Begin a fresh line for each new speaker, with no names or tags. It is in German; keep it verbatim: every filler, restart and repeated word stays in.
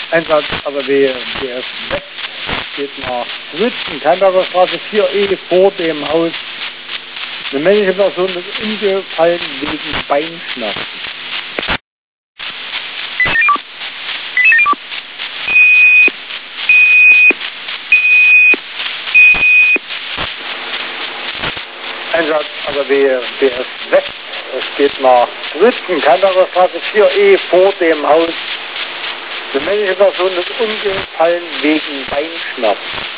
Einsatz A W B S West geht nach Rützen, Kernberger Straße vier E vor dem Haus. Eine männliche Person ist umgefallen wegen Beinschmerzen. Einsatz A W B S West. Es geht nach Rützen, Kernberger Straße vier E vor dem Haus. Eine männliche Person ist umgefallen wegen Beinschmerzen.